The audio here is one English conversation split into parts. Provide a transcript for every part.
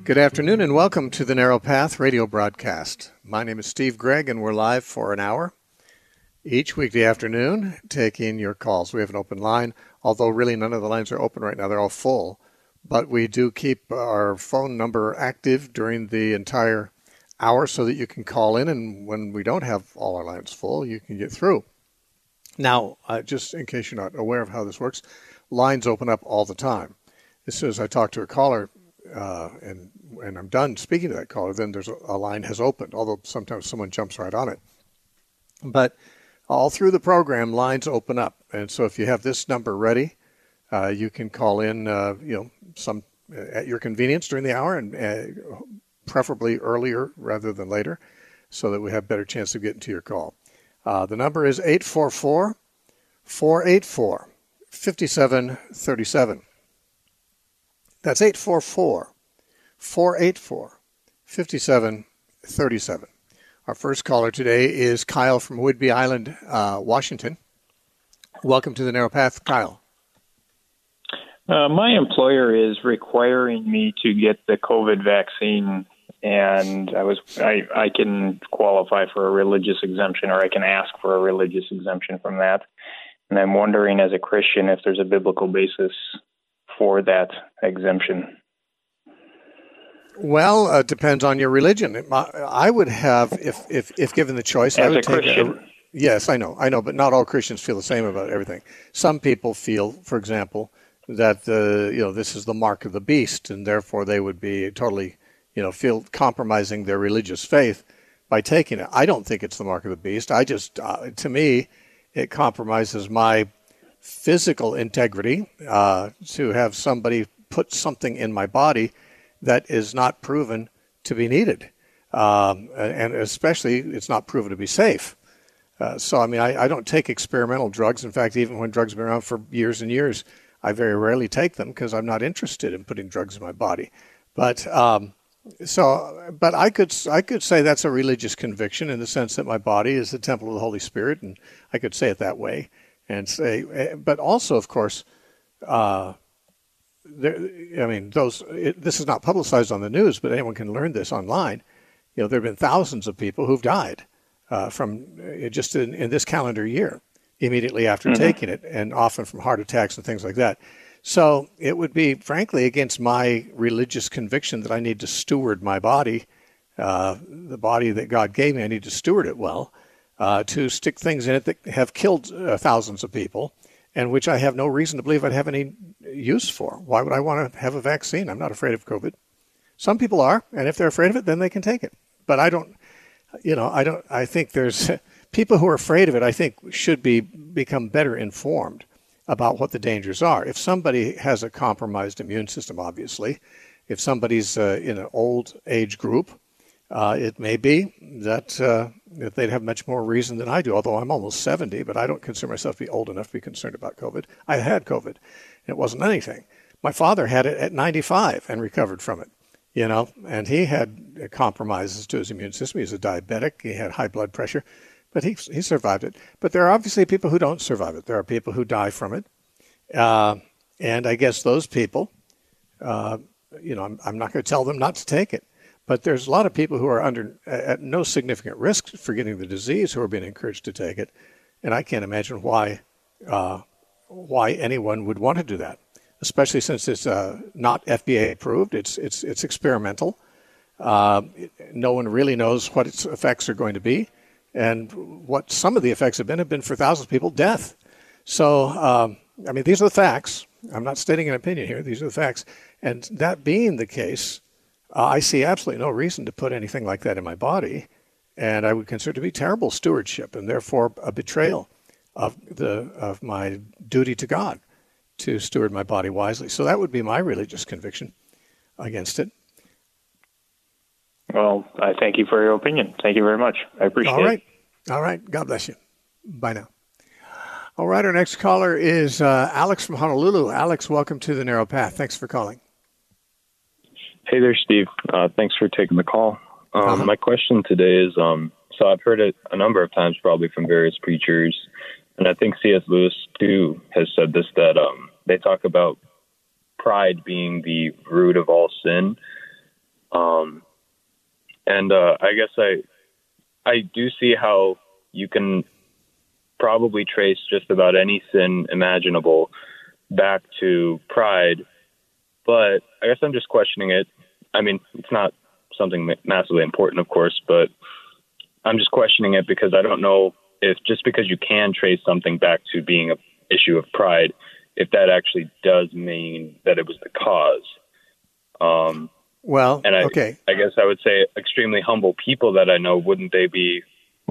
Good afternoon and welcome to the Narrow Path radio broadcast. My name is Steve Gregg and we're live for an hour each weekday afternoon taking your calls. We have an open line, although really none of the lines are open right now. They're all full. But we do keep our phone number active during the entire hour so that you can call in, and when we don't have all our lines full, you can get through. Now, just in case you're not aware of how this works, lines open up all the time. As soon as I talk to a caller and I'm done speaking to that caller, then there's a line has opened, although sometimes someone jumps right on it. But all through the program, lines open up. And so if you have this number ready, you can call in, some at your convenience during the hour, and preferably earlier rather than later, so that we have better chance of getting to your call. The number is 844-484-5737. That's 844-484-5737. Our first caller today is Kyle from Whidbey Island, Washington. Welcome to the Narrow Path, Kyle. My employer is requiring me to get the COVID vaccine, and I can qualify for a religious exemption, or I can ask for a religious exemption from that. And I'm wondering, as a Christian, if there's a biblical basis for that exemption. Well, it depends on your religion. I would have, if given the choice, as I would a take Christian. Yes, I know, but not all Christians feel the same about everything. Some people feel, for example, that this is the mark of the beast, and therefore they would be totally, feel compromising their religious faith by taking it. I don't think it's the mark of the beast. I just, to me, it compromises my physical integrity to have somebody put something in my body that is not proven to be needed, and especially it's not proven to be safe. So, I don't take experimental drugs. In fact, even when drugs have been around for years and years, I very rarely take them because I'm not interested in putting drugs in my body. But I could say that's a religious conviction in the sense that my body is the temple of the Holy Spirit, and I could say it that way. And say, but also, of course, this is not publicized on the news, but anyone can learn this online. There have been thousands of people who've died from just in this calendar year immediately after taking it, and often from heart attacks and things like that. So it would be, frankly, against my religious conviction that I need to steward my body, the body that God gave me. I need to steward it well, to stick things in it that have killed thousands of people, and which I have no reason to believe I'd have any use for. Why would I want to have a vaccine? I'm not afraid of COVID. Some people are, and if they're afraid of it, then they can take it. But I don't. I think there's people who are afraid of it. I think should become better informed about what the dangers are. If somebody has a compromised immune system, obviously, if somebody's in an old age group, it may be that they'd have much more reason than I do, although I'm almost 70, but I don't consider myself to be old enough to be concerned about COVID. I had COVID, and it wasn't anything. My father had it at 95 and recovered from it, and he had compromises to his immune system. He was a diabetic. He had high blood pressure, but he survived it. But there are obviously people who don't survive it. There are people who die from it. And I guess those people, I'm not going to tell them not to take it. But there's a lot of people who are at no significant risk for getting the disease who are being encouraged to take it, and I can't imagine why anyone would want to do that, especially since it's not FDA approved. It's experimental. No one really knows what its effects are going to be, and what some of the effects have been for thousands of people, death. So, these are the facts. I'm not stating an opinion here. These are the facts, and that being the case, I see absolutely no reason to put anything like that in my body, and I would consider it to be terrible stewardship and therefore a betrayal of my duty to God to steward my body wisely. So that would be my religious conviction against it. Well, I thank you for your opinion. Thank you very much. I appreciate it. All right. God bless you. Bye now. All right. Our next caller is Alex from Honolulu. Alex, welcome to the Narrow Path. Thanks for calling. Hey there, Steve. Thanks for taking the call. My question today is, so I've heard it a number of times probably from various preachers, and I think C.S. Lewis too has said this, that they talk about pride being the root of all sin. And I guess I do see how you can probably trace just about any sin imaginable back to pride, but I guess I'm just questioning it. I mean, it's not something massively important, of course, but I'm just questioning it because I don't know if just because you can trace something back to being an issue of pride, if that actually does mean that it was the cause. Well, and okay. I guess I would say extremely humble people that I know, wouldn't they be,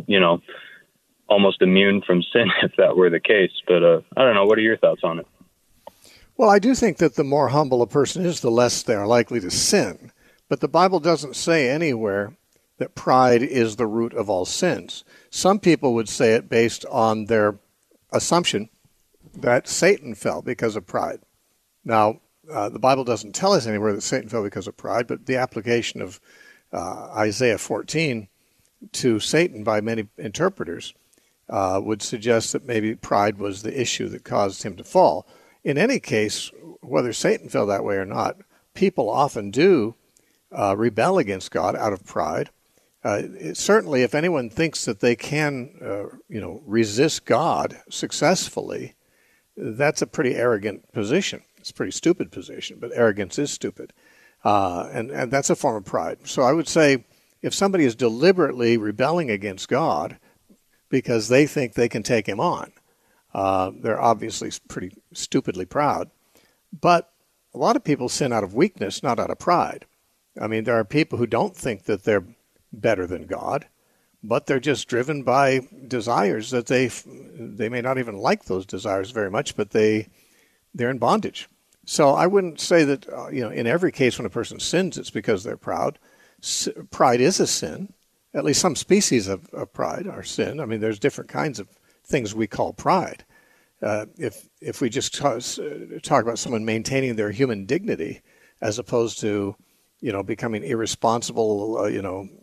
almost immune from sin if that were the case? But I don't know. What are your thoughts on it? Well, I do think that the more humble a person is, the less they are likely to sin. But the Bible doesn't say anywhere that pride is the root of all sins. Some people would say it based on their assumption that Satan fell because of pride. Now, the Bible doesn't tell us anywhere that Satan fell because of pride, but the application of Isaiah 14 to Satan by many interpreters would suggest that maybe pride was the issue that caused him to fall. In any case, whether Satan fell that way or not, people often do rebel against God out of pride. Certainly, if anyone thinks that they can, resist God successfully, that's a pretty arrogant position. It's a pretty stupid position, but arrogance is stupid. And that's a form of pride. So I would say if somebody is deliberately rebelling against God because they think they can take him on, they're obviously pretty stupidly proud. But a lot of people sin out of weakness, not out of pride. I mean, there are people who don't think that they're better than God, but they're just driven by desires that they may not even like those desires very much, but they're in bondage. So I wouldn't say that, in every case when a person sins, it's because they're proud. Pride is a sin. At least some species of pride are sin. I mean, there's different kinds of things we call pride. If we just talk about someone maintaining their human dignity as opposed to, becoming irresponsible,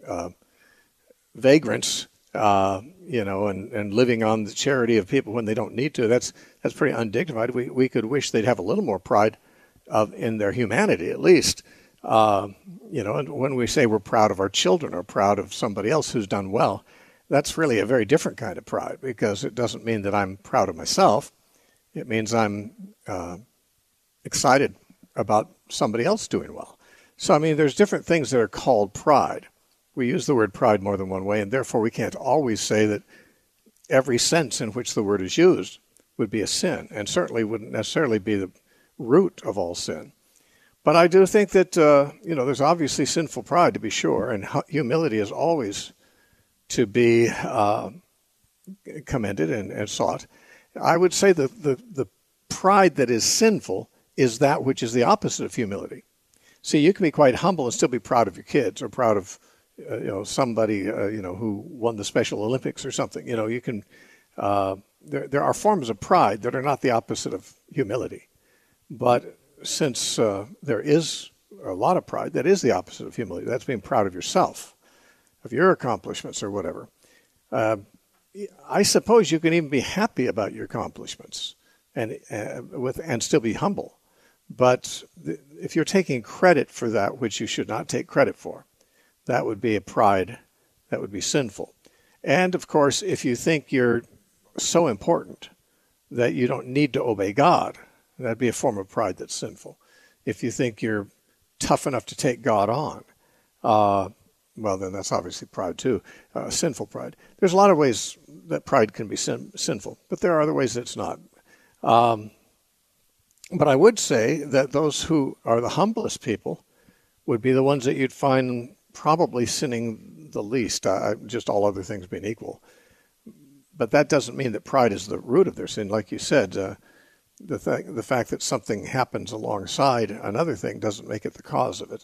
vagrants, and living on the charity of people when they don't need to, that's pretty undignified. We could wish they'd have a little more pride in their humanity, at least. And when we say we're proud of our children or proud of somebody else who's done well, that's really a very different kind of pride, because it doesn't mean that I'm proud of myself. It means I'm excited about somebody else doing well. So, I mean, there's different things that are called pride. We use the word pride more than one way, and therefore we can't always say that every sense in which the word is used would be a sin, and certainly wouldn't necessarily be the root of all sin. But I do think that, there's obviously sinful pride, to be sure, and humility is always to be commended and sought. I would say that the pride that is sinful is that which is the opposite of humility. See, you can be quite humble and still be proud of your kids, or proud of somebody who won the Special Olympics or something. You can. There are forms of pride that are not the opposite of humility, but since there is a lot of pride that is the opposite of humility, that's being proud of yourself, of your accomplishments or whatever. I suppose you can even be happy about your accomplishments and still be humble. But if you're taking credit for that which you should not take credit for, that would be a pride that would be sinful. And of course, if you think you're so important that you don't need to obey God, that'd be a form of pride that's sinful. If you think you're tough enough to take God on, well, then that's obviously pride too, sinful pride. There's a lot of ways that pride can be sinful, but there are other ways that it's not. But I would say that those who are the humblest people would be the ones that you'd find probably sinning the least, just all other things being equal. But that doesn't mean that pride is the root of their sin. Like you said, the fact that something happens alongside another thing doesn't make it the cause of it.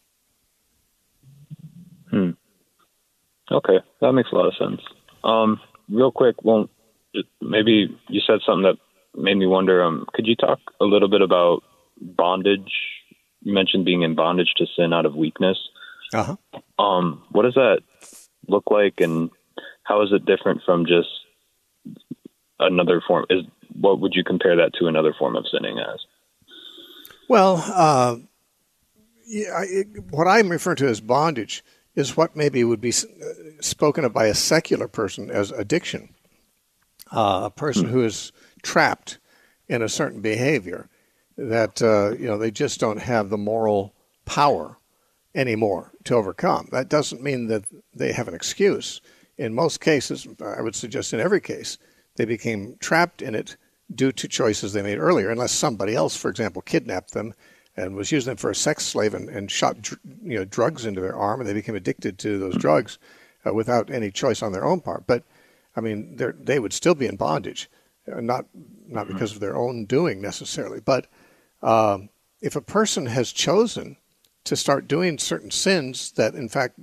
Okay, that makes a lot of sense. Real quick, maybe you said something that made me wonder, could you talk a little bit about bondage? You mentioned being in bondage to sin out of weakness. Uh-huh. What does that look like, and how is it different from just another form? What would you compare that to another form of sinning as? Well, what I'm referring to as bondage is what maybe would be spoken of by a secular person as addiction. A person who is trapped in a certain behavior that they just don't have the moral power anymore to overcome. That doesn't mean that they have an excuse. In most cases, I would suggest in every case, they became trapped in it due to choices they made earlier, unless somebody else, for example, kidnapped them and was using them for a sex slave and shot drugs into their arm, and they became addicted to those drugs without any choice on their own part. But I mean, they would still be in bondage, not because of their own doing necessarily. But if a person has chosen to start doing certain sins that, in fact,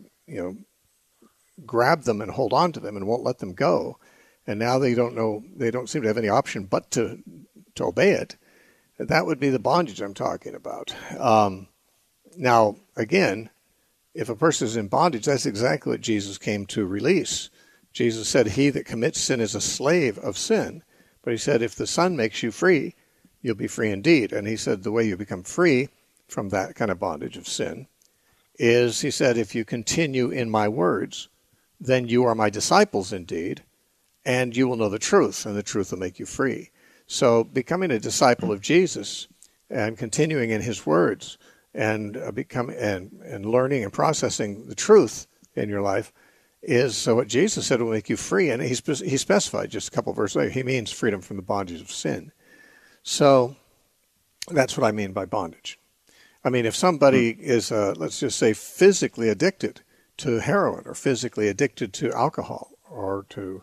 grab them and hold on to them and won't let them go, and now they don't seem to have any option but to obey it, that would be the bondage I'm talking about. Now, again, if a person is in bondage, that's exactly what Jesus came to release. Jesus said, "He that commits sin is a slave of sin." But he said, if the Son makes you free, you'll be free indeed. And he said the way you become free from that kind of bondage of sin is, he said, if you continue in my words, then you are my disciples indeed, and you will know the truth, and the truth will make you free. So becoming a disciple of Jesus and continuing in his words and and learning and processing the truth in your life is what Jesus said will make you free. And he specified just a couple of verses later, he means freedom from the bondage of sin. So that's what I mean by bondage. I mean, if somebody is, let's just say, physically addicted to heroin or physically addicted to alcohol or to,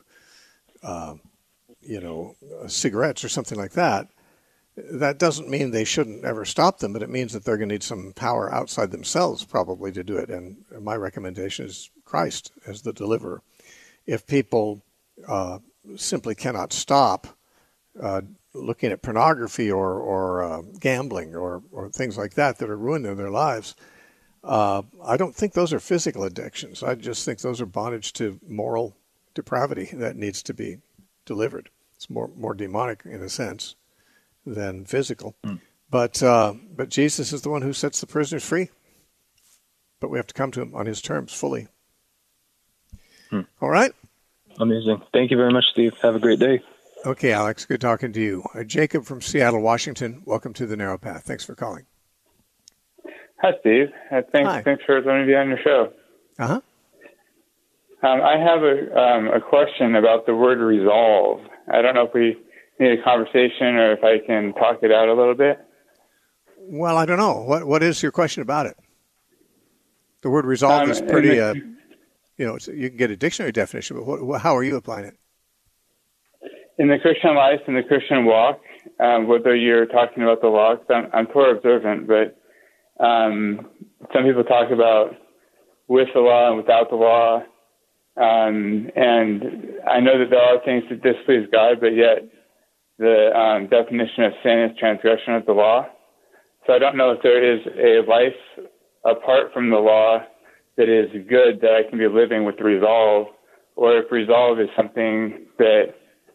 cigarettes or something like that, that doesn't mean they shouldn't ever stop them, but it means that they're going to need some power outside themselves probably to do it. And my recommendation is Christ as the deliverer. If people simply cannot stop looking at pornography or gambling or things like that are ruining their lives, I don't think those are physical addictions. I just think those are bondage to moral depravity that needs to be delivered. It's more demonic in a sense than physical. But Jesus is the one who sets the prisoners free. But we have to come to him on his terms fully. All right? Amazing. Thank you very much, Steve. Have a great day. Okay, Alex. Good talking to you. Jacob from Seattle, Washington. Welcome to The Narrow Path. Thanks for calling. Hi, Steve. Hi. Thanks for letting me be on your show. Uh-huh. I have a question about the word resolve. I don't know if we need a conversation or if I can talk it out a little bit. Well, I don't know. What is your question about it? The word resolve is pretty, you can get a dictionary definition, but how are you applying it? In the Christian life and the Christian walk, whether you're talking about the law, I'm Torah observant, but some people talk about with the law and without the law. And I know that there are things that displease God, but yet the definition of sin is transgression of the law. So I don't know if there is a life apart from the law that is good that I can be living with resolve, or if resolve is something that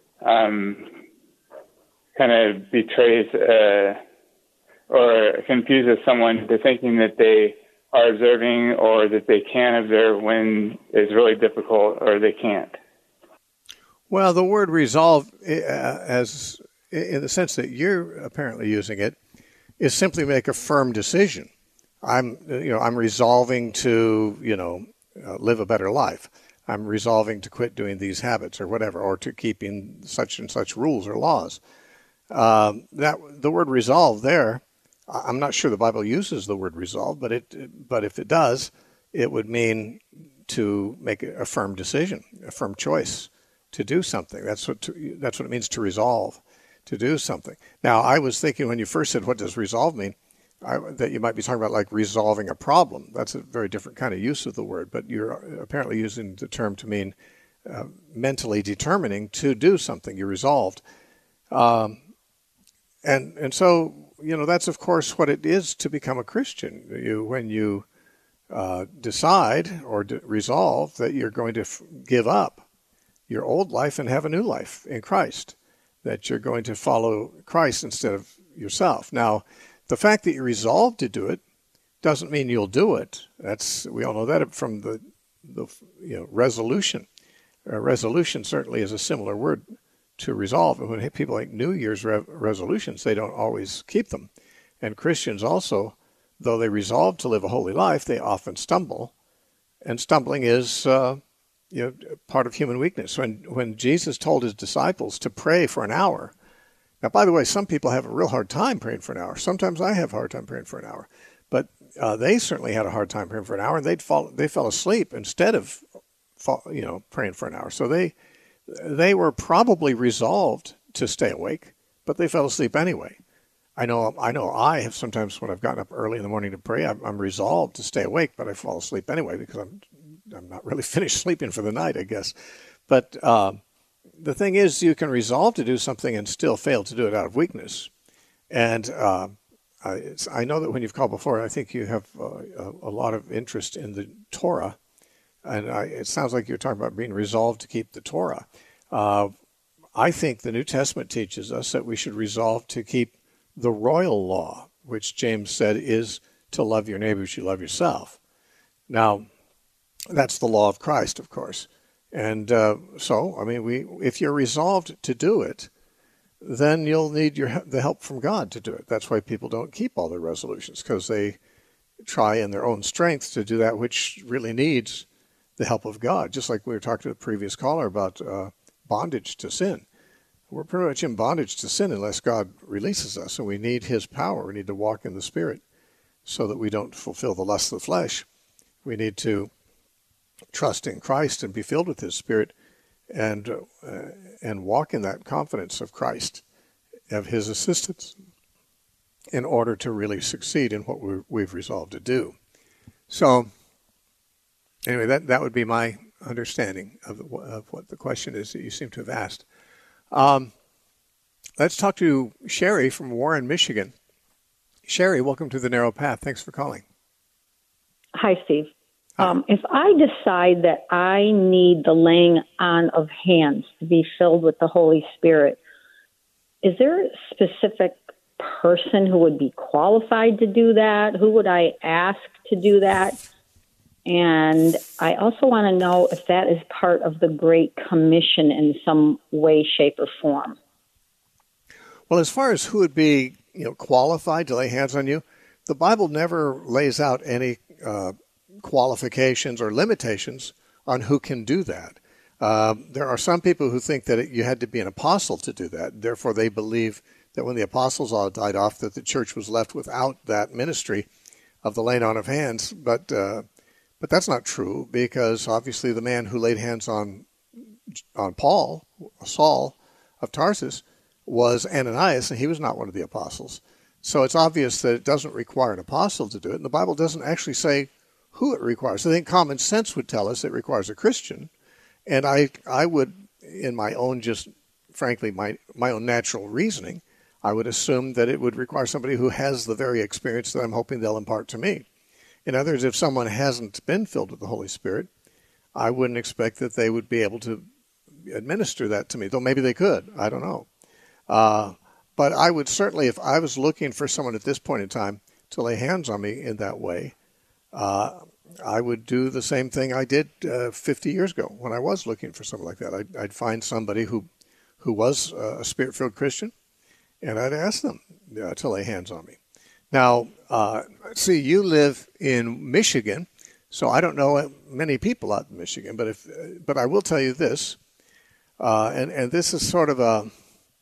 kind of betrays or confuses someone into thinking that they are observing or that they can observe when it's really difficult or they can't. Well, the word resolve, as in the sense that you're apparently using it, is simply make a firm decision. I'm resolving to, live a better life. I'm resolving to quit doing these habits or whatever, or to keeping such and such rules or laws. That the word resolve there, I'm not sure the Bible uses the word resolve, but if it does, it would mean to make a firm decision, a firm choice to do something. That's what it means to resolve, to do something. Now, I was thinking when you first said, what does resolve mean? That you might be talking about like resolving a problem. That's a very different kind of use of the word, but you're apparently using the term to mean mentally determining to do something. You're resolved. And so, that's of course what it is to become a Christian. When you decide or resolve that you're going to give up your old life and have a new life in Christ, that you're going to follow Christ instead of yourself. Now, the fact that you're resolved to do it doesn't mean you'll do it. We all know that from the resolution. Resolution certainly is a similar word to resolve. And when people make New Year's resolutions, they don't always keep them. And Christians also, though they resolve to live a holy life, they often stumble. And stumbling is part of human weakness. When Jesus told his disciples to pray for an hour, now, by the way, some people have a real hard time praying for an hour. Sometimes I have a hard time praying for an hour. But they certainly had a hard time praying for an hour, and they fell asleep instead of praying for an hour. So they were probably resolved to stay awake, but they fell asleep anyway. I know I have sometimes when I've gotten up early in the morning to pray, I'm resolved to stay awake, but I fall asleep anyway because I'm not really finished sleeping for the night, I guess. But the thing is, you can resolve to do something and still fail to do it out of weakness. And I know that when you've called before, I think you have a lot of interest in the Torah. And it sounds like you're talking about being resolved to keep the Torah. I think the New Testament teaches us that we should resolve to keep the royal law, which James said is to love your neighbor as you love yourself. Now, that's the law of Christ, of course. And if you're resolved to do it, then you'll need the help from God to do it. That's why people don't keep all their resolutions, because they try in their own strength to do that which really needs the help of God. Just like we were talking to the previous caller about bondage to sin. We're pretty much in bondage to sin unless God releases us, and we need his power. We need to walk in the Spirit so that we don't fulfill the lust of the flesh. We need to trust in Christ and be filled with his Spirit and walk in that confidence of Christ, of his assistance, in order to really succeed in what we've resolved to do. So, anyway, that would be my understanding of what the question is that you seem to have asked. Let's talk to Sherry from Warren, Michigan. Sherry, welcome to The Narrow Path. Thanks for calling. Hi, Steve. If I decide that I need the laying on of hands to be filled with the Holy Spirit, is there a specific person who would be qualified to do that? Who would I ask to do that? And I also want to know if that is part of the Great Commission in some way, shape, or form. Well, as far as who would be qualified to lay hands on you, the Bible never lays out any qualifications or limitations on who can do that. There are some people who think that you had to be an apostle to do that. Therefore, they believe that when the apostles all died off, that the church was left without that ministry of the laying on of hands. But that's not true, because obviously the man who laid hands on Paul, Saul of Tarsus, was Ananias, and he was not one of the apostles. So it's obvious that it doesn't require an apostle to do it, and the Bible doesn't actually say who it requires. I think common sense would tell us it requires a Christian, and I would, in my own, just frankly, my own natural reasoning, I would assume that it would require somebody who has the very experience that I'm hoping they'll impart to me. In other words, if someone hasn't been filled with the Holy Spirit, I wouldn't expect that they would be able to administer that to me, though maybe they could. I don't know. But I would certainly, if I was looking for someone at this point in time to lay hands on me in that way, I would do the same thing I did 50 years ago when I was looking for someone like that. I'd find somebody who was a Spirit-filled Christian, and I'd ask them to lay hands on me. Now, see, you live in Michigan, so I don't know many people out in Michigan, but I will tell you this, and this is sort of a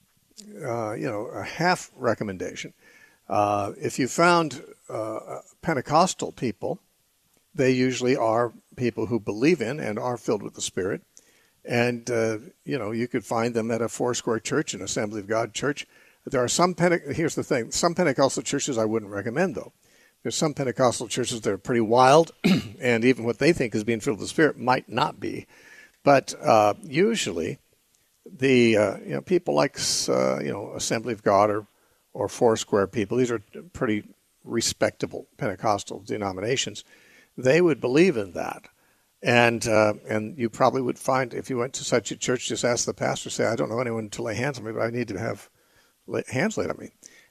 half recommendation. If you found Pentecostal people, they usually are people who believe in and are filled with the Spirit, and you could find them at a Foursquare church, an Assembly of God church. There are here's the thing, some Pentecostal churches I wouldn't recommend, though. There's some Pentecostal churches that are pretty wild, and even what they think is being filled with the Spirit might not be. But usually, the people like Assembly of God or Foursquare people, these are pretty respectable Pentecostal denominations. They would believe in that, and you probably would find, if you went to such a church, just ask the pastor, say, I don't know anyone to lay hands on me, but I need to have hands laid on me.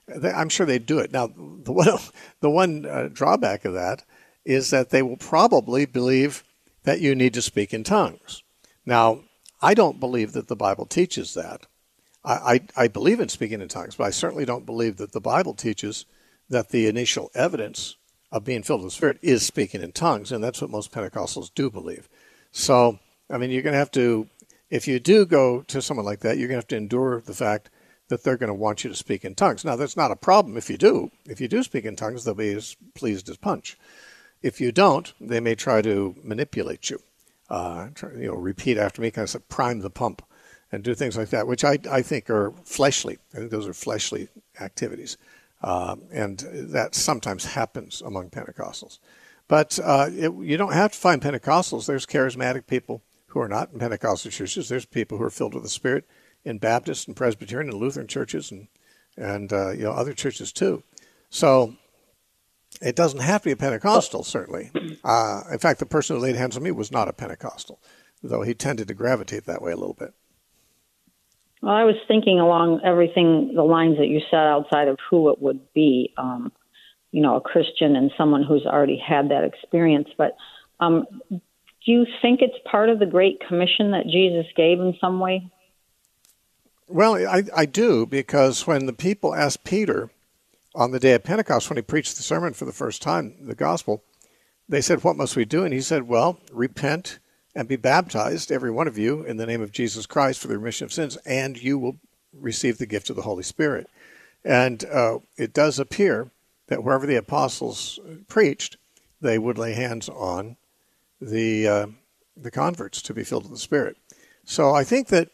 I'm sure they do it. Now, the one drawback of that is that they will probably believe that you need to speak in tongues. Now, I don't believe that the Bible teaches that. I believe in speaking in tongues, but I certainly don't believe that the Bible teaches that the initial evidence of being filled with the Spirit is speaking in tongues, and that's what most Pentecostals do believe. So, I mean, you're going to have to, if you do go to someone like that, you're going to have to endure the fact that they're going to want you to speak in tongues. Now, that's not a problem if you do. If you do speak in tongues, they'll be as pleased as punch. If you don't, they may try to manipulate you. Repeat after me, kind of prime the pump and do things like that, which I think are fleshly. I think those are fleshly activities. And that sometimes happens among Pentecostals. But you don't have to find Pentecostals. There's charismatic people who are not in Pentecostal churches. There's people who are filled with the Spirit in Baptist and Presbyterian and Lutheran churches and other churches too. So it doesn't have to be a Pentecostal, certainly. In fact, the person who laid hands on me was not a Pentecostal, though he tended to gravitate that way a little bit. Well, I was thinking along the lines that you said outside of who it would be, a Christian and someone who's already had that experience. But do you think it's part of the Great Commission that Jesus gave in some way? Well, I do, because when the people asked Peter on the day of Pentecost, when he preached the sermon for the first time, the gospel, they said, "What must we do?" And he said, "Well, repent and be baptized, every one of you, in the name of Jesus Christ for the remission of sins, and you will receive the gift of the Holy Spirit." And it does appear that wherever the apostles preached, they would lay hands on the converts to be filled with the Spirit. So I think that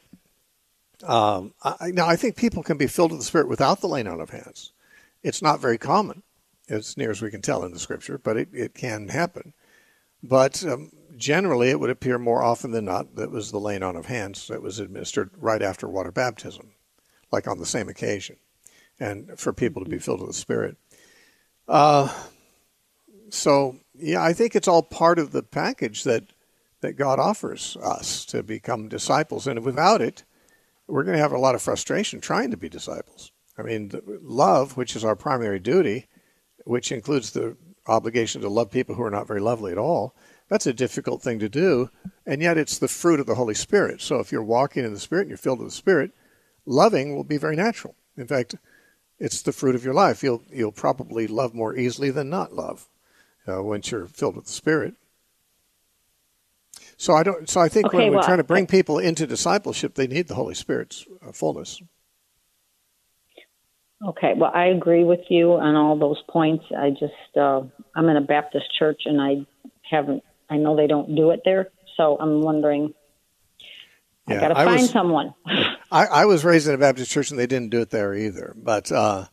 I think people can be filled with the Spirit without the laying on of hands. It's not very common, as near as we can tell in the Scripture, but it can happen. But generally, it would appear more often than not that it was the laying on of hands that was administered right after water baptism, like on the same occasion, and for people to be filled with the Spirit. So, yeah, I think it's all part of the package that God offers us to become disciples. And without it, we're going to have a lot of frustration trying to be disciples. I mean, love, which is our primary duty, which includes the obligation to love people who are not very lovely at all, that's a difficult thing to do, and yet it's the fruit of the Holy Spirit. So if you're walking in the Spirit and you're filled with the Spirit, loving will be very natural. In fact, it's the fruit of your life. You'll probably love more easily than not love once you're filled with the Spirit. So I think when we're trying to bring people into discipleship, they need the Holy Spirit's fullness. Okay, well, I agree with you on all those points. I just, I'm in a Baptist church, and I know they don't do it there, so I'm wondering, I got to find someone. I was raised in a Baptist church, and they didn't do it there either. But,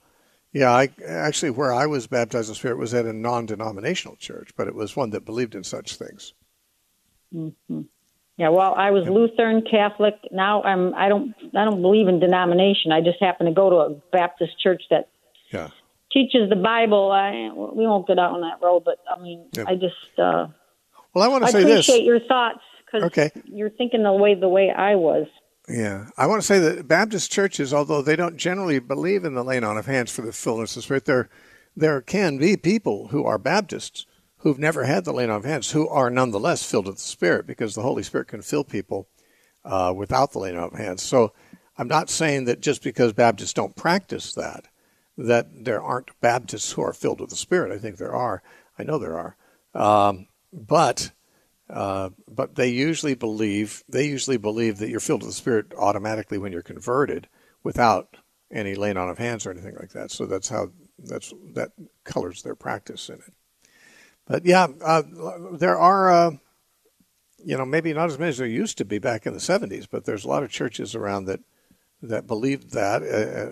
where I was baptized in the Spirit was at a non-denominational church, but it was one that believed in such things. Mm-hmm. Yeah, well, I was Lutheran, Catholic. Now I don't believe in denomination. I just happen to go to a Baptist church that teaches the Bible. We won't get out on that road, but I mean, I just I want to say this. I appreciate your thoughts, because you're thinking the way I was. Yeah, I want to say that Baptist churches, although they don't generally believe in the laying on of hands for the fullness of the Spirit, there can be people who are Baptists who've never had the laying on of hands, who are nonetheless filled with the Spirit, because the Holy Spirit can fill people without the laying on of hands. So I'm not saying that just because Baptists don't practice that there aren't Baptists who are filled with the Spirit. I think there are. I know there are. But they usually believe that you're filled with the Spirit automatically when you're converted, without any laying on of hands or anything like that. So that colors their practice in it. But there are, maybe not as many as there used to be back in the 70s, but there's a lot of churches around that believe that.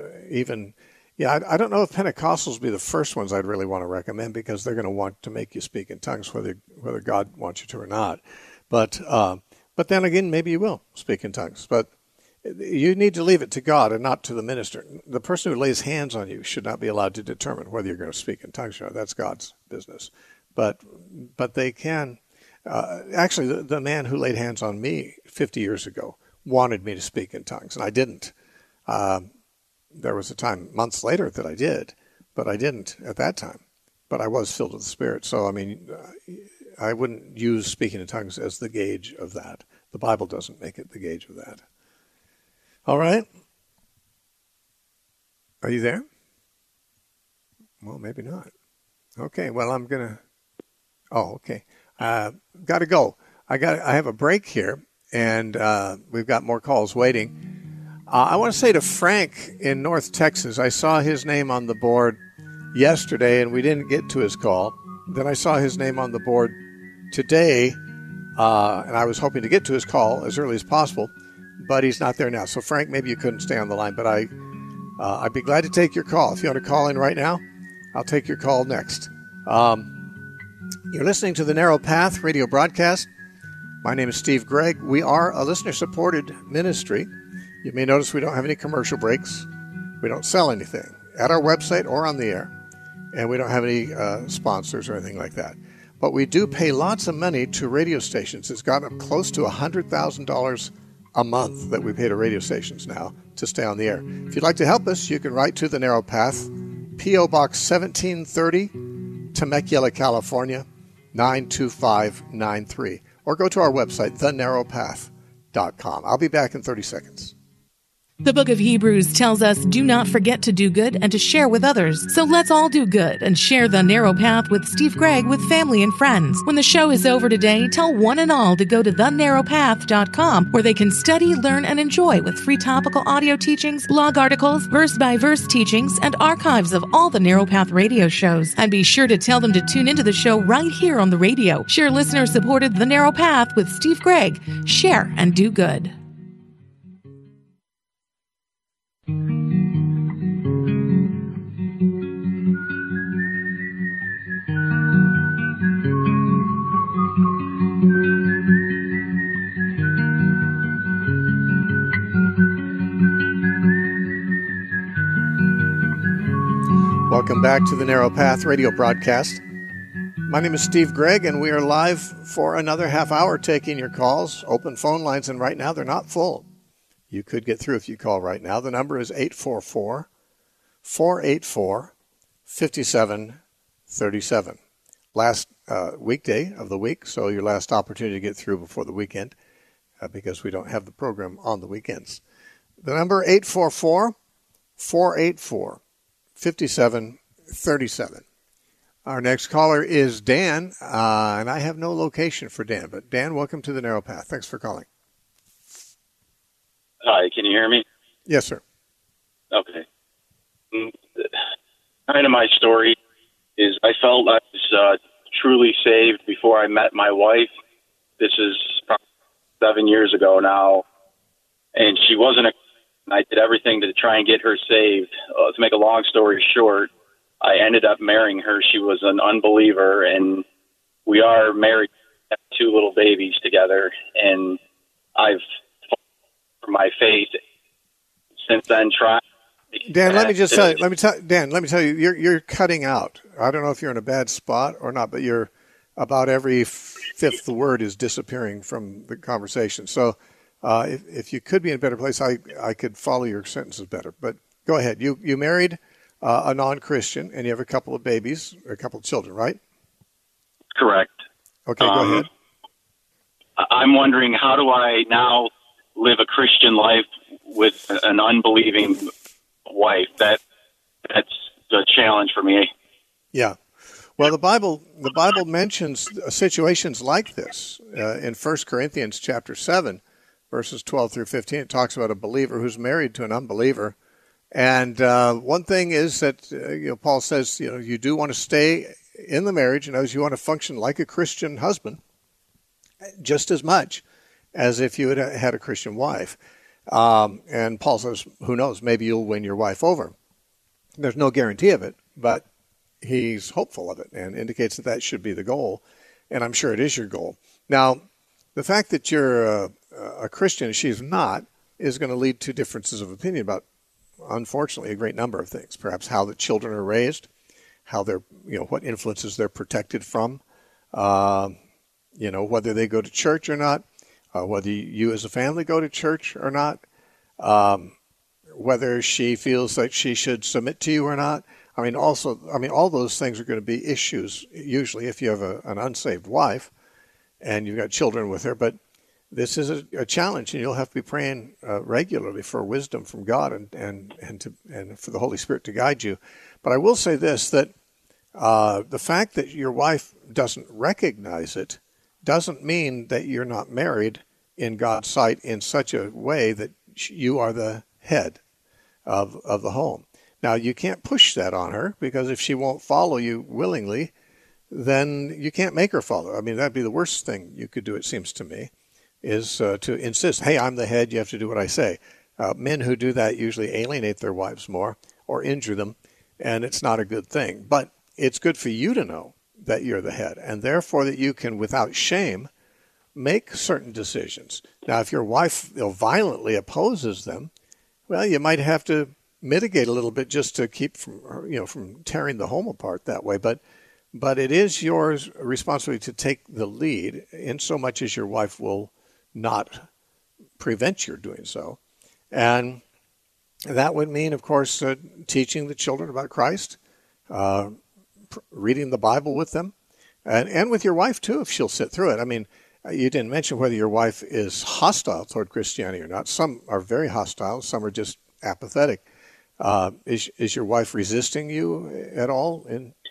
I don't know if Pentecostals will be the first ones I'd really want to recommend, because they're going to want to make you speak in tongues, whether God wants you to or not. But then again, maybe you will speak in tongues. But you need to leave it to God and not to the minister. The person who lays hands on you should not be allowed to determine whether you're going to speak in tongues or not. That's God's business. But they can. Actually, the man who laid hands on me 50 years ago wanted me to speak in tongues, and I didn't. there was a time months later that I did, but I didn't at that time. But I was filled with the Spirit. So, I mean, I wouldn't use speaking in tongues as the gauge of that. The Bible doesn't make it the gauge of that. All right? Are you there? Well, maybe not. Okay, well, I'm going to... Oh, okay. Got to go. I have a break here, and we've got more calls waiting. I want to say to Frank in North Texas, I saw his name on the board yesterday, and we didn't get to his call. Then I saw his name on the board today, and I was hoping to get to his call as early as possible, but he's not there now. So, Frank, maybe you couldn't stay on the line, but I'd be glad to take your call. If you want to call in right now, I'll take your call next. You're listening to the Narrow Path radio broadcast. My name is Steve Gregg. We are a listener-supported ministry. You may notice we don't have any commercial breaks. We don't sell anything at our website or on the air. And we don't have any sponsors or anything like that. But we do pay lots of money to radio stations. It's gotten up close to $100,000 a month that we pay to radio stations now to stay on the air. If you'd like to help us, you can write to The Narrow Path, P.O. Box 1730, Temecula, California, 92593. Or go to our website, thenarrowpath.com. I'll be back in 30 seconds. The book of Hebrews tells us, do not forget to do good and to share with others. So let's all do good and share the Narrow Path with Steve Gregg with family and friends. When the show is over today, tell one and all to go to thenarrowpath.com, where they can study, learn, and enjoy with free topical audio teachings, blog articles, verse-by-verse teachings, and archives of all the Narrow Path radio shows. And be sure to tell them to tune into the show right here on the radio. Share listener-supported The Narrow Path with Steve Gregg. Share and do good. Welcome back to the Narrow Path radio broadcast. My name is Steve Gregg, and we are live for another half hour taking your calls. Open phone lines, and right now they're not full. You could get through if you call right now. The number is 844-484-5737. Last weekday of the week, so your last opportunity to get through before the weekend, because we don't have the program on the weekends. The number 844-484-5737. Our next caller is Dan, and I have no location for Dan. But Dan, welcome to the Narrow Path. Thanks for calling. Hi, can you hear me? Yes, sir. Okay. Kind of my story is I felt I was truly saved before I met my wife. This is probably 7 years ago now, and she wasn't a... I did everything to try and get her saved. To make a long story short, I ended up marrying her. She was an unbeliever, and we are married, have 2 little babies together, and I've fought for my faith since then. Dan, let me tell you, you're cutting out. I don't know if you're in a bad spot or not, but you're about every fifth word is disappearing from the conversation. So if you could be in a better place, I could follow your sentences better. But go ahead. You married a non-Christian, and you have a couple of babies, or a couple of children, right? Correct. Okay, go ahead. I'm wondering, how do I now live a Christian life with an unbelieving wife? That's a challenge for me. Yeah. Well, the Bible mentions situations like this in 1 Corinthians chapter 7, verses 12 through 15. It talks about a believer who's married to an unbeliever. And one thing is that Paul says you do want to stay in the marriage, and as you want to function like a Christian husband, just as much as if you had a Christian wife. And Paul says, who knows, maybe you'll win your wife over. There's no guarantee of it, but he's hopeful of it and indicates that should be the goal. And I'm sure it is your goal. Now, the fact that you're a Christian and she's not is going to lead to differences of opinion about, unfortunately, a great number of things. Perhaps how the children are raised, how they're, what influences they're protected from, whether they go to church or not, whether you as a family go to church or not, whether she feels like she should submit to you or not. All those things are going to be issues usually if you have an unsaved wife and you've got children with her. But this is a challenge, and you'll have to be praying regularly for wisdom from God and for the Holy Spirit to guide you. But I will say this, that the fact that your wife doesn't recognize it doesn't mean that you're not married in God's sight in such a way that you are the head of the home. Now, you can't push that on her, because if she won't follow you willingly, then you can't make her follow. I mean, that'd be the worst thing you could do, it seems to me, is to insist, hey, I'm the head, you have to do what I say. Men who do that usually alienate their wives more or injure them, and it's not a good thing. But it's good for you to know that you're the head, and therefore that you can, without shame, make certain decisions. Now, if your wife violently opposes them, well, you might have to mitigate a little bit just to keep from tearing the home apart that way. But it is your responsibility to take the lead, in so much as your wife will not prevent your doing so. And that would mean, of course, teaching the children about Christ, reading the Bible with them, and with your wife too, if she'll sit through it. I mean, you didn't mention whether your wife is hostile toward Christianity or not. Some are very hostile. Some are just apathetic. Is your wife resisting you at all?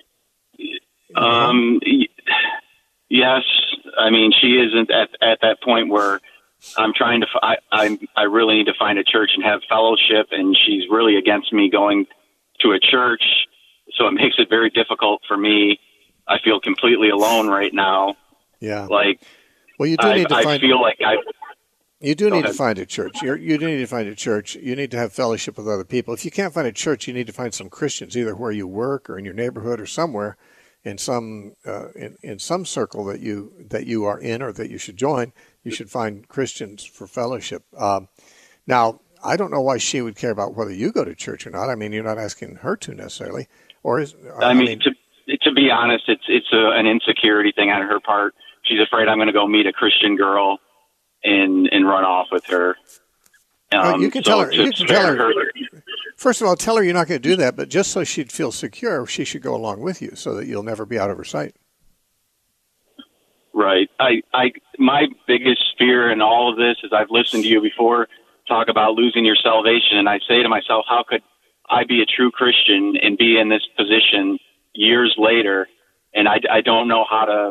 Yes. I mean, she isn't at that point where I'm trying to. I really need to find a church and have fellowship, and she's really against me going to a church. So it makes it very difficult for me. I feel completely alone right now. Yeah. Well, you do need to find. I feel like I. You do need to find a church. You do need to find a church. You need to have fellowship with other people. If you can't find a church, you need to find some Christians, either where you work or in your neighborhood or somewhere, in some circle that you are in or that you should join. You should find Christians for fellowship. Now, I don't know why she would care about whether you go to church or not. I mean, you're not asking her to necessarily, or is. I mean, to be honest, it's an insecurity thing on her part. She's afraid I'm going to go meet a Christian girl and run off with her. You can tell her. First of all, tell her you're not going to do that, but just so she'd feel secure, she should go along with you so that you'll never be out of her sight. Right. My biggest fear in all of this is I've listened to you before talk about losing your salvation, and I say to myself, how could I be a true Christian and be in this position years later? And I don't know how to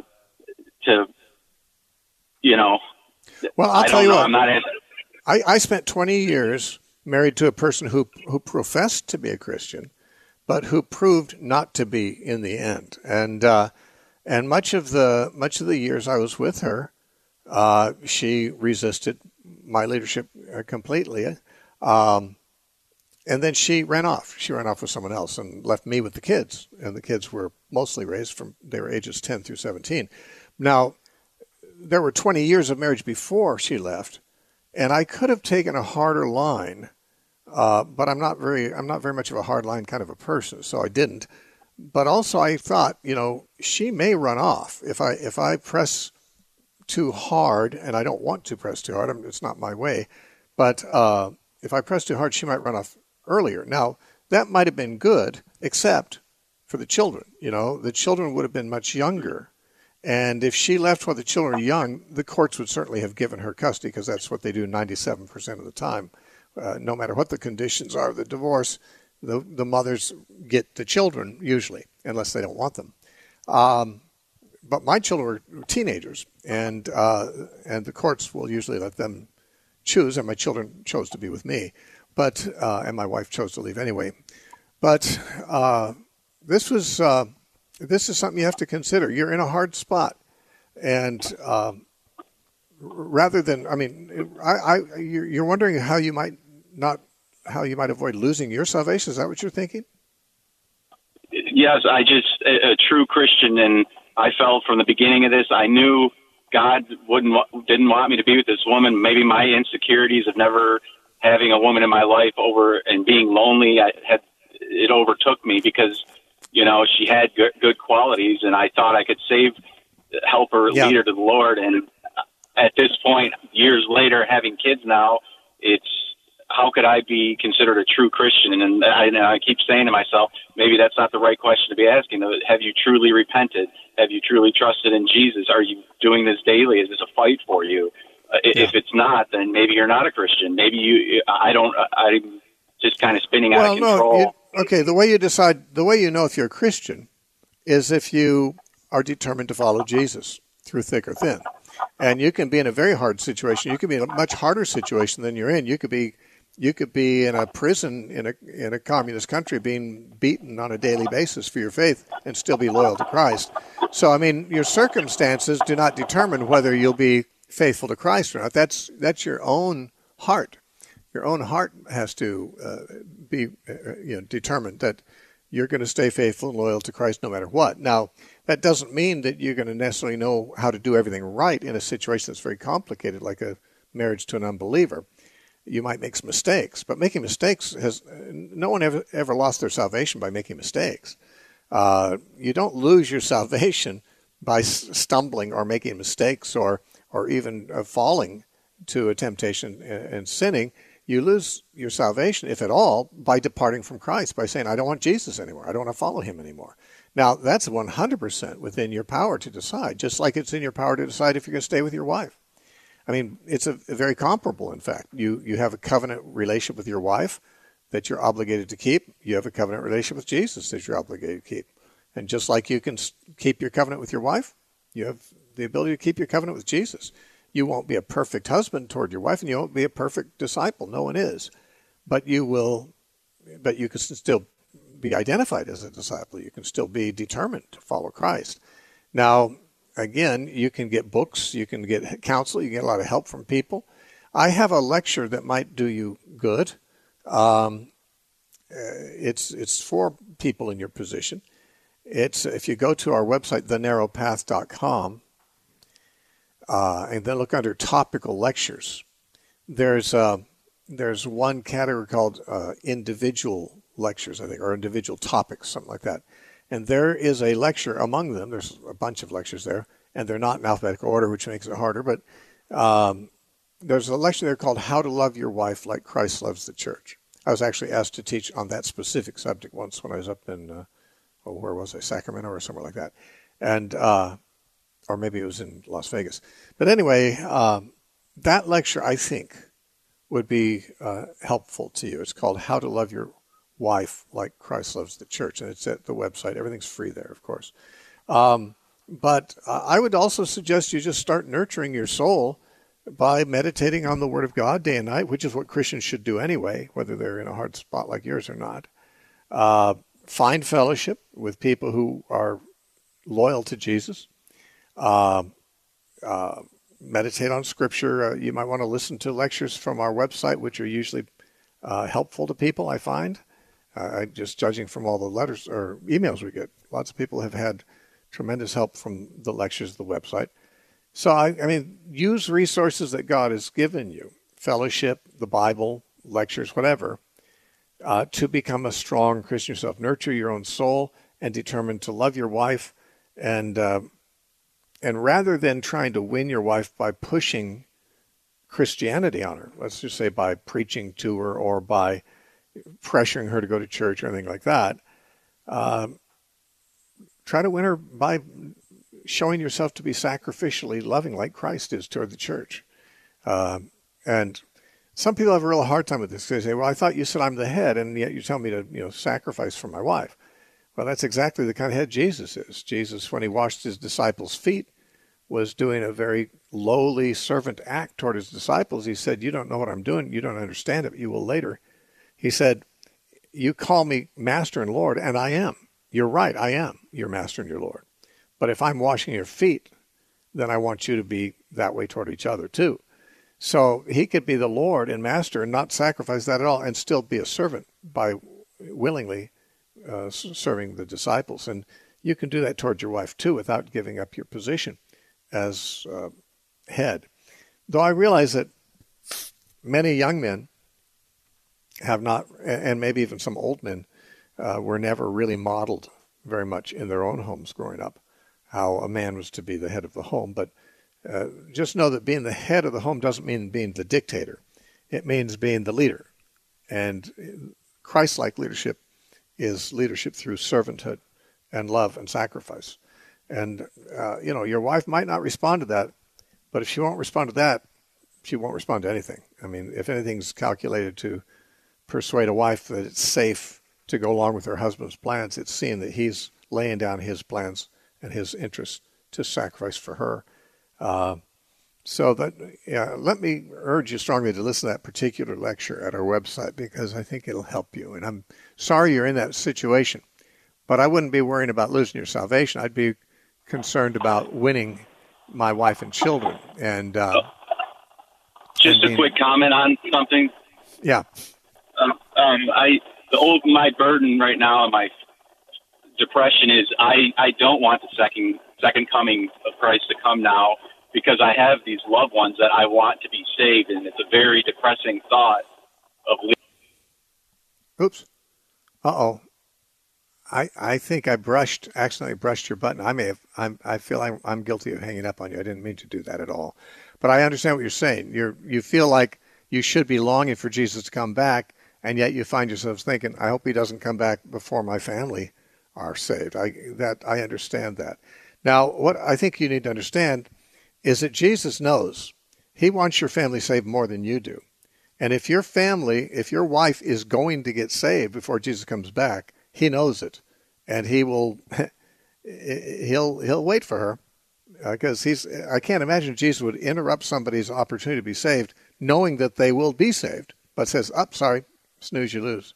Well, I'll tell you what. I spent 20 years married to a person who professed to be a Christian, but who proved not to be in the end. And much of the years I was with her, she resisted my leadership completely. And then she ran off. She ran off with someone else and left me with the kids. And the kids were mostly raised they were ages 10 through 17. Now, there were 20 years of marriage before she left, and I could have taken a harder line, but I'm not very much of a hard line kind of a person, so I didn't. But also I thought, she may run off if I press too hard, and I don't want to press too hard. It's not my way. But if I press too hard, she might run off earlier. Now, that might have been good, except for the children. The children would have been much younger. And if she left while the children are young, the courts would certainly have given her custody, because that's what they do 97% of the time. No matter what the conditions are of the divorce, the mothers get the children usually, unless they don't want them. But my children were teenagers, and the courts will usually let them choose, and my children chose to be with me, and my wife chose to leave anyway. But this is something you have to consider. You're in a hard spot, and rather than, you're wondering how you might avoid losing your salvation. Is that what you're thinking? Yes, a true Christian, and I felt from the beginning of this, I knew God didn't want me to be with this woman. Maybe my insecurities of never having a woman in my life over and being lonely, it overtook me, because she had good qualities, and I thought I could help her lead her to the Lord. And at this point, years later, having kids now, how could I be considered a true Christian? And I keep saying to myself, maybe that's not the right question to be asking. Have you truly repented? Have you truly trusted in Jesus? Are you doing this daily? Is this a fight for you? If it's not, then maybe you're not a Christian. Maybe I'm just kind of spinning out of control. The way you decide, the way you know if you're a Christian is if you are determined to follow Jesus through thick or thin. And you can be in a very hard situation. You can be in a much harder situation than you're in. You could be in a prison in a communist country being beaten on a daily basis for your faith and still be loyal to Christ. So, I mean, your circumstances do not determine whether you'll be faithful to Christ or not. That's your own heart. Your own heart has to be determined that you're going to stay faithful and loyal to Christ no matter what. Now, that doesn't mean that you're going to necessarily know how to do everything right in a situation that's very complicated, like a marriage to an unbeliever. You might make some mistakes, but making mistakes no one ever lost their salvation by making mistakes. You don't lose your salvation by stumbling or making mistakes or even falling to a temptation and sinning. You lose your salvation, if at all, by departing from Christ, by saying, I don't want Jesus anymore. I don't want to follow him anymore. Now, that's 100% within your power to decide, just like it's in your power to decide if you're going to stay with your wife. I mean, it's a very comparable, in fact. You have a covenant relationship with your wife that you're obligated to keep. You have a covenant relationship with Jesus that you're obligated to keep. And just like you can keep your covenant with your wife, you have the ability to keep your covenant with Jesus. You won't be a perfect husband toward your wife, and you won't be a perfect disciple. No one is. But you can still be identified as a disciple. You can still be determined to follow Christ. Now, again, you can get books, you can get counsel, you can get a lot of help from people. I have a lecture that might do you good. It's for people in your position. If you go to our website, thenarrowpath.com, and then look under topical lectures, there's one category called individual lectures, I think, or individual topics, something like that. And there is a lecture among them. There's a bunch of lectures there, and they're not in alphabetical order, which makes it harder. But there's a lecture there called How to Love Your Wife Like Christ Loves the Church. I was actually asked to teach on that specific subject once when I was up in, where was I, Sacramento or somewhere like that. And or maybe it was in Las Vegas. But anyway, that lecture, I think, would be helpful to you. It's called How to Love Your Wife Like Christ Loves the Church, and it's at the website. Everything's free there, of course. But I would also suggest you just start nurturing your soul by meditating on the Word of God day and night, which is what Christians should do anyway, whether they're in a hard spot like yours or not. Find fellowship with people who are loyal to Jesus. Meditate on Scripture. You might want to listen to lectures from our website, which are usually helpful to people, I find. Just judging from all the letters or emails we get, lots of people have had tremendous help from the lectures of the website. So, I mean, use resources that God has given you, fellowship, the Bible, lectures, whatever, to become a strong Christian yourself. Nurture your own soul and determine to love your wife. And rather than trying to win your wife by pushing Christianity on her, let's just say by preaching to her or by pressuring her to go to church or anything like that, try to win her by showing yourself to be sacrificially loving like Christ is toward the church. And some people have a real hard time with this. They say, well, I thought you said I'm the head, and yet you tell me to sacrifice for my wife. Well, that's exactly the kind of head Jesus is. Jesus, when he washed his disciples' feet, was doing a very lowly servant act toward his disciples. He said, you don't know what I'm doing. You don't understand it, but you will later. He said, you call me Master and Lord, and I am. You're right, I am your Master and your Lord. But if I'm washing your feet, then I want you to be that way toward each other too. So he could be the Lord and Master and not sacrifice that at all and still be a servant by willingly serving the disciples. And you can do that toward your wife too without giving up your position as head. Though I realize that many young men have not, and maybe even some old men, were never really modeled very much in their own homes growing up, how a man was to be the head of the home. But just know that being the head of the home doesn't mean being the dictator. It means being the leader. And Christ-like leadership is leadership through servanthood and love and sacrifice. And, your wife might not respond to that, but if she won't respond to that, she won't respond to anything. I mean, if anything's calculated to persuade a wife that it's safe to go along with her husband's plans, it's seeing that he's laying down his plans and his interests to sacrifice for her. Let me urge you strongly to listen to that particular lecture at our website, because I think it'll help you. And I'm sorry you're in that situation, but I wouldn't be worrying about losing your salvation. I'd be concerned about winning my wife and children. And just a quick comment on something. Yeah. My burden right now and my depression is I don't want the second coming of Christ to come now, because I have these loved ones that I want to be saved, and it's a very depressing thought of. Oops. Uh-oh. I think I accidentally brushed your button. I feel I'm guilty of hanging up on you. I didn't mean to do that at all. But I understand what you're saying. You feel like you should be longing for Jesus to come back, and yet you find yourselves thinking, I hope he doesn't come back before my family are saved. I understand that. Now, what I think you need to understand is that Jesus knows he wants your family saved more than you do. And if your wife is going to get saved before Jesus comes back, he knows it, and he'll wait for her, because I can't imagine Jesus would interrupt somebody's opportunity to be saved, knowing that they will be saved, but says, sorry, snooze, you lose.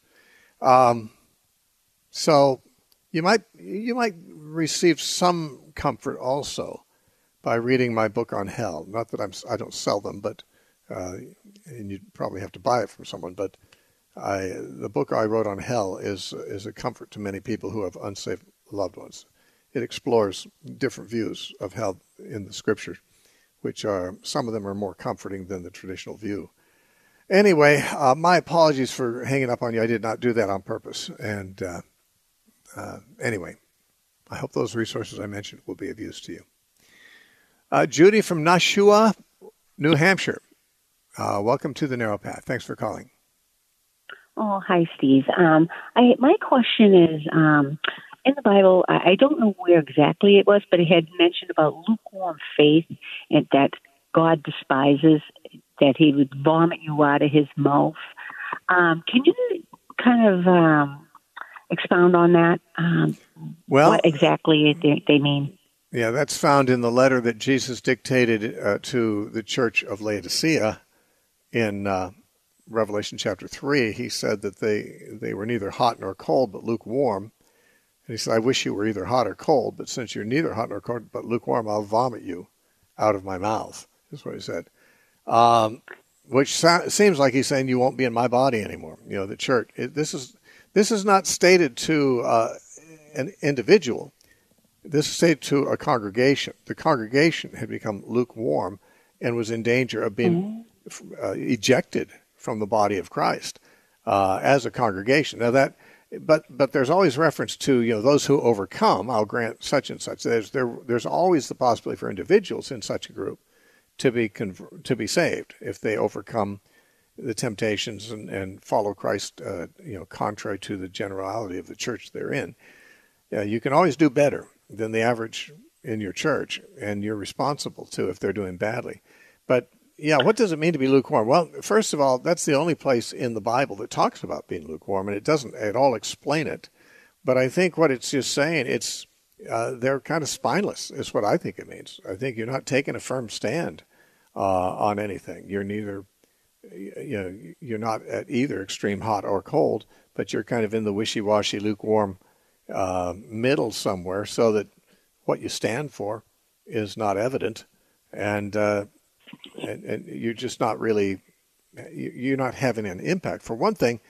So you might receive some comfort also by reading my book on hell. Not that I don't sell them, but and you'd probably have to buy it from someone, but the book I wrote on hell is a comfort to many people who have unsaved loved ones. It explores different views of hell in the Scripture, which some of them are more comforting than the traditional view. Anyway, my apologies for hanging up on you. I did not do that on purpose. And anyway, I hope those resources I mentioned will be of use to you. Judy from Nashua, New Hampshire. Welcome to the Narrow Path. Thanks for calling. Oh, hi, Steve. My question is, in the Bible, I don't know where exactly it was, but it had mentioned about lukewarm faith, and that God despises, that he would vomit you out of his mouth. Can you kind of expound on that? What exactly they mean? Yeah, that's found in the letter that Jesus dictated to the church of Laodicea in Revelation chapter 3. He said that they were neither hot nor cold, but lukewarm. And he said, I wish you were either hot or cold, but since you're neither hot nor cold, but lukewarm, I'll vomit you out of my mouth, is what he said. Which seems like he's saying you won't be in my body anymore. The church. This is not stated to an individual. This is stated to a congregation. The congregation had become lukewarm and was in danger of being ejected from the body of Christ as a congregation. Now but there's always reference to those who overcome. I'll grant such and such. There's always the possibility for individuals in such a group to be saved if they overcome the temptations and follow Christ. Contrary to the generality of the church they're in. You can always do better than the average in your church, and you're responsible too if they're doing badly. But what does it mean to be lukewarm? Well, first of all, that's the only place in the Bible that talks about being lukewarm, and it doesn't at all explain it. But I think what it's just saying, they're kind of spineless, is what I think it means. I think you're not taking a firm stand on anything. You're you're not at either extreme hot or cold, but you're kind of in the wishy-washy, lukewarm middle somewhere, so that what you stand for is not evident, and you're just not really, you're not having an impact. For one thing,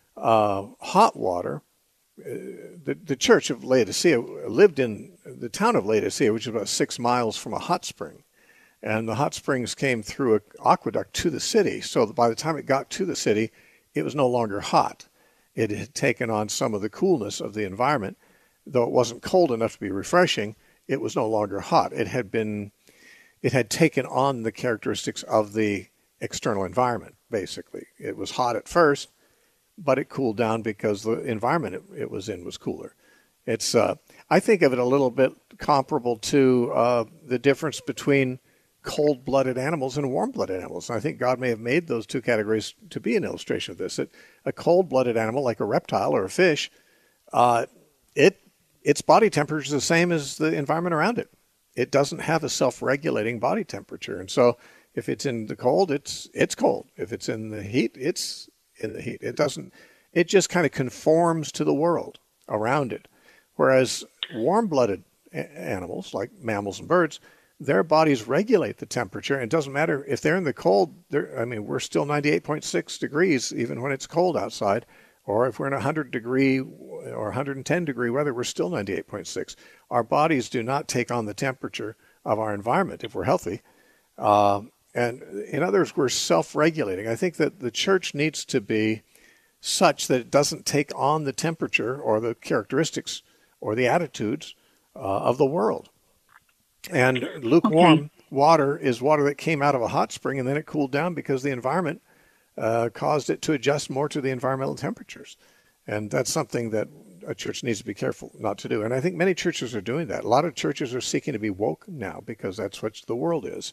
hot water, the church of Laodicea lived in the town of Laodicea, which is about 6 miles from a hot spring. And the hot springs came through an aqueduct to the city, so that by the time it got to the city, it was no longer hot. It had taken on some of the coolness of the environment. Though it wasn't cold enough to be refreshing, it was no longer hot. It had taken on the characteristics of the external environment, basically. It was hot at first, but it cooled down because the environment it was in was cooler. It's I think of it a little bit comparable to the difference between cold-blooded animals and warm-blooded animals. And I think God may have made those two categories to be an illustration of this. That a cold-blooded animal, like a reptile or a fish, its body temperature is the same as the environment around it. It doesn't have a self-regulating body temperature. And so if it's in the cold, it's cold. If it's in the heat, it's in the heat. It just kind of conforms to the world around it. Whereas warm-blooded animals, like mammals and birds, their bodies regulate the temperature. And it doesn't matter if they're in the cold. We're still 98.6 degrees even when it's cold outside. Or if we're in 100-degree or 110-degree weather, we're still 98.6. Our bodies do not take on the temperature of our environment if we're healthy. And in other words, we're self-regulating. I think that the church needs to be such that it doesn't take on the temperature or the characteristics or the attitudes of the world. And lukewarm water is water that came out of a hot spring and then it cooled down because the environment caused it to adjust more to the environmental temperatures. And that's something that a church needs to be careful not to do. And I think many churches are doing that. A lot of churches are seeking to be woke now because that's what the world is.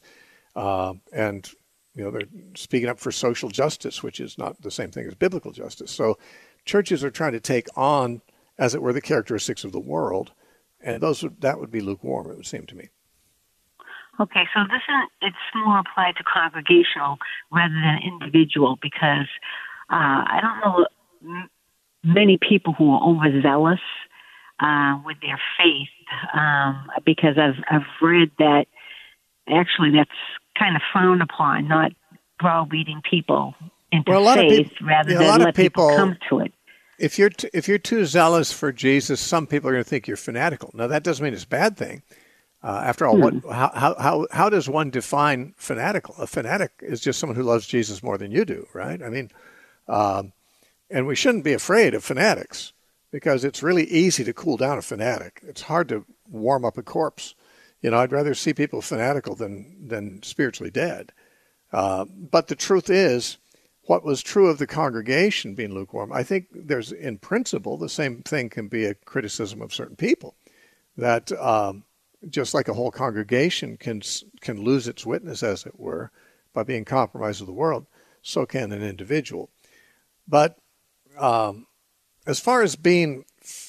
And they're speaking up for social justice, which is not the same thing as biblical justice. So churches are trying to take on, as it were, the characteristics of the world. And that would be lukewarm, it would seem to me. Okay, so it's more applied to congregational rather than individual because I don't know many people who are overzealous with their faith because I've read that actually that's kind of frowned upon, not browbeating people into faith rather than let people come to it. If you're too zealous for Jesus, some people are going to think you're fanatical. Now that doesn't mean it's a bad thing. After all, how does one define fanatical? A fanatic is just someone who loves Jesus more than you do, right? I mean, and we shouldn't be afraid of fanatics because it's really easy to cool down a fanatic. It's hard to warm up a corpse. I'd rather see people fanatical than spiritually dead. But the truth is, what was true of the congregation being lukewarm, I think there's, in principle, the same thing can be a criticism of certain people. That just like a whole congregation can lose its witness, as it were, by being compromised with the world, so can an individual. But as far as being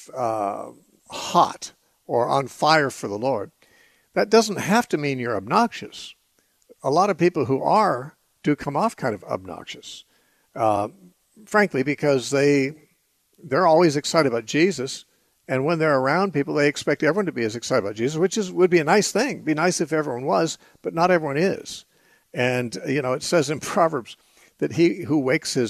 hot or on fire for the Lord, that doesn't have to mean you're obnoxious. A lot of people who do come off kind of obnoxious, frankly, because they're always excited about Jesus. And when they're around people, they expect everyone to be as excited about Jesus, which would be a nice thing. It'd be nice if everyone was, but not everyone is. And, it says in Proverbs that he who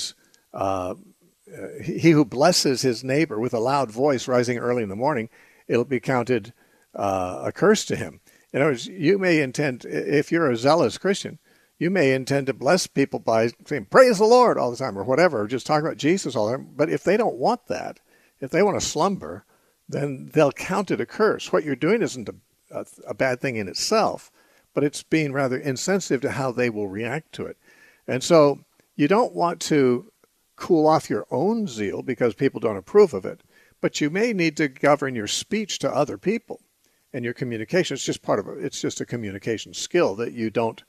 blesses his neighbor with a loud voice rising early in the morning, it'll be counted a curse to him. In other words, you may intend, if you're a zealous Christian, you may intend to bless people by saying, praise the Lord all the time or whatever, or just talking about Jesus all the time. But if they don't want that, if they want to slumber, then they'll count it a curse. What you're doing isn't a bad thing in itself, but it's being rather insensitive to how they will react to it. And so you don't want to cool off your own zeal because people don't approve of it, but you may need to govern your speech to other people and your communication. It's just it's just a communication skill that you don't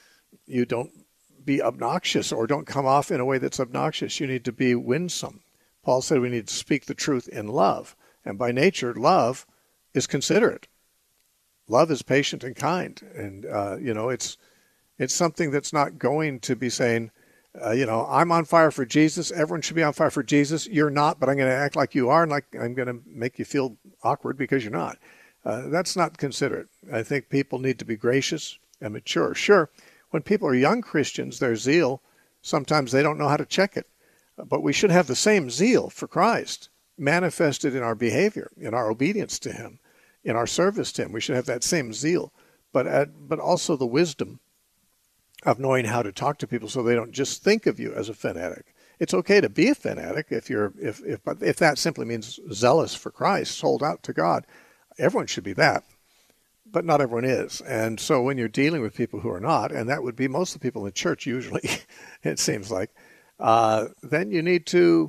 be obnoxious or don't come off in a way that's obnoxious. You need to be winsome. Paul said we need to speak the truth in love. And by nature, love is considerate. Love is patient and kind. And, it's something that's not going to be saying, I'm on fire for Jesus. Everyone should be on fire for Jesus. You're not, but I'm going to act like you are, and I'm going to make you feel awkward because you're not. That's not considerate. I think people need to be gracious and mature. Sure, when people are young Christians, their zeal, sometimes they don't know how to check it. But we should have the same zeal for Christ manifested in our behavior, in our obedience to him, in our service to him. We should have that same zeal, but also the wisdom of knowing how to talk to people so they don't just think of you as a fanatic. It's okay to be a fanatic if that simply means zealous for Christ, sold out to God. Everyone should be that, but not everyone is. And so when you're dealing with people who are not, and that would be most of the people in the church usually, it seems like, then you need to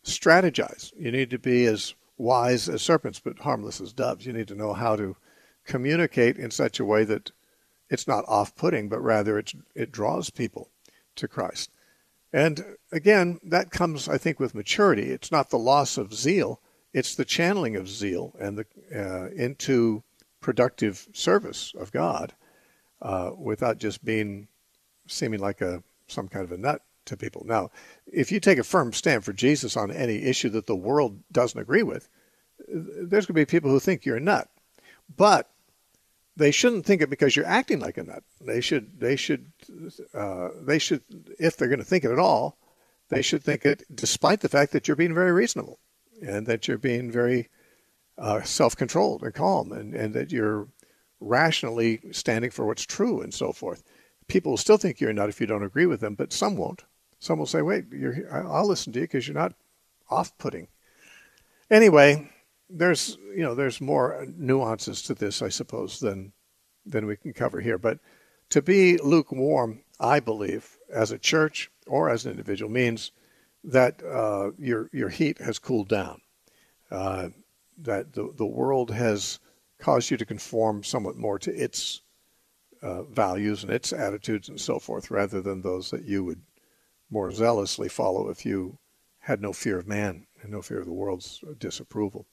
strategize. You need to be as wise as serpents, but harmless as doves. You need to know how to communicate in such a way that it's not off-putting, but rather it draws people to Christ. And again, that comes, I think, with maturity. It's not the loss of zeal, it's the channeling of zeal and into productive service of God, without just seeming like some kind of a nut to people. Now, if you take a firm stand for Jesus on any issue that the world doesn't agree with, there's going to be people who think you're a nut. But they shouldn't think it because you're acting like a nut. They should, if they're going to think it at all, they should think it despite the fact that you're being very reasonable and that you're being very self-controlled and calm, and that you're rationally standing for what's true and so forth. People will still think you're a nut if you don't agree with them, but some won't. Some will say, wait, I'll listen to you because you're not off-putting. Anyway, there's more nuances to this, I suppose, than we can cover here. But to be lukewarm, I believe, as a church or as an individual, means that your heat has cooled down, that the world has caused you to conform somewhat more to its values and its attitudes and so forth, rather than those that you would more zealously follow if you had no fear of man and no fear of the world's disapproval.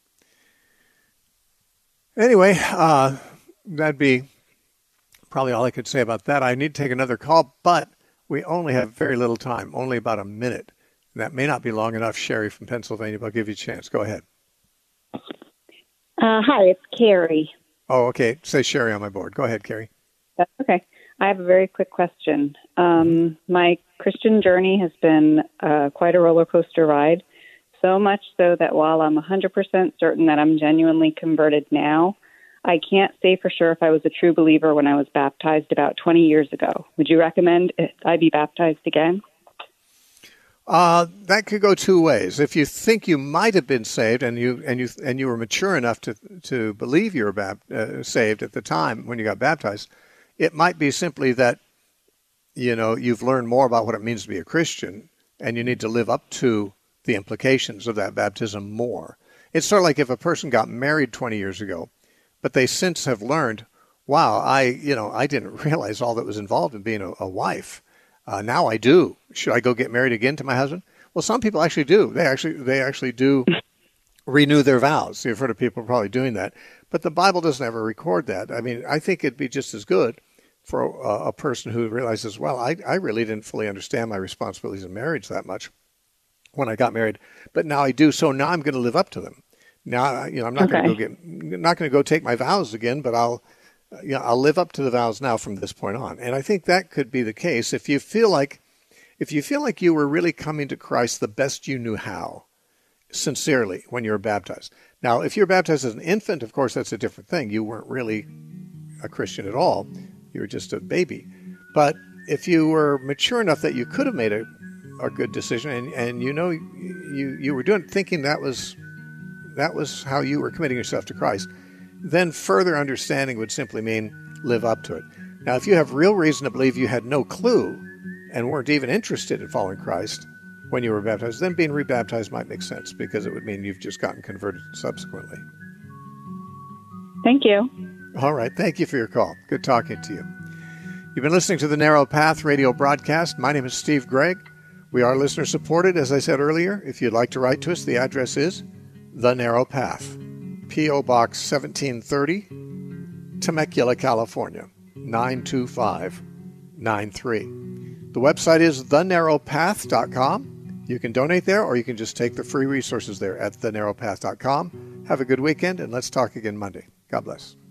Anyway, that'd be probably all I could say about that. I need to take another call, but we only have very little time, only about a minute. That may not be long enough. Sherry from Pennsylvania, but I'll give you a chance. Go ahead. Hi, it's Carrie. Oh, okay. Say Sherry on my board. Go ahead, Carrie. That's okay. I have a very quick question. My Christian journey has been quite a roller coaster ride, so much so that while I'm 100% certain that I'm genuinely converted now, I can't say for sure if I was a true believer when I was baptized about 20 years ago. Would you recommend I be baptized again? That could go two ways. If you think you might have been saved and you were mature enough to believe you were saved at the time when you got baptized, it might be simply that you've learned more about what it means to be a Christian, and you need to live up to the implications of that baptism more. It's sort of like if a person got married 20 years ago, but they since have learned, wow, I didn't realize all that was involved in being a wife. Now I do. Should I go get married again to my husband? Well, some people actually do. They actually do renew their vows. You've heard of people probably doing that. But the Bible doesn't ever record that. I mean, I think it'd be just as good for a person who realizes, well, I really didn't fully understand my responsibilities in marriage that much when I got married, but now I do. So now I'm going to live up to them. Now, I'm not going to go take my vows again, but I'll live up to the vows now from this point on. And I think that could be the case if you feel like you were really coming to Christ the best you knew how, sincerely, when you were baptized. Now, if you were baptized as an infant, of course, that's a different thing. You weren't really a Christian at all. You were just a baby. But if you were mature enough that you could have made a good decision, and you were thinking that was how you were committing yourself to Christ, then further understanding would simply mean live up to it. Now, if you have real reason to believe you had no clue and weren't even interested in following Christ when you were baptized, then being rebaptized might make sense, because it would mean you've just gotten converted subsequently. Thank you. All right. Thank you for your call. Good talking to you. You've been listening to the Narrow Path radio broadcast. My name is Steve Gregg. We are listener supported, as I said earlier. If you'd like to write to us, the address is The Narrow Path, P.O. Box 1730, Temecula, California, 92593. The website is thenarrowpath.com. You can donate there, or you can just take the free resources there at thenarrowpath.com. Have a good weekend, and let's talk again Monday. God bless.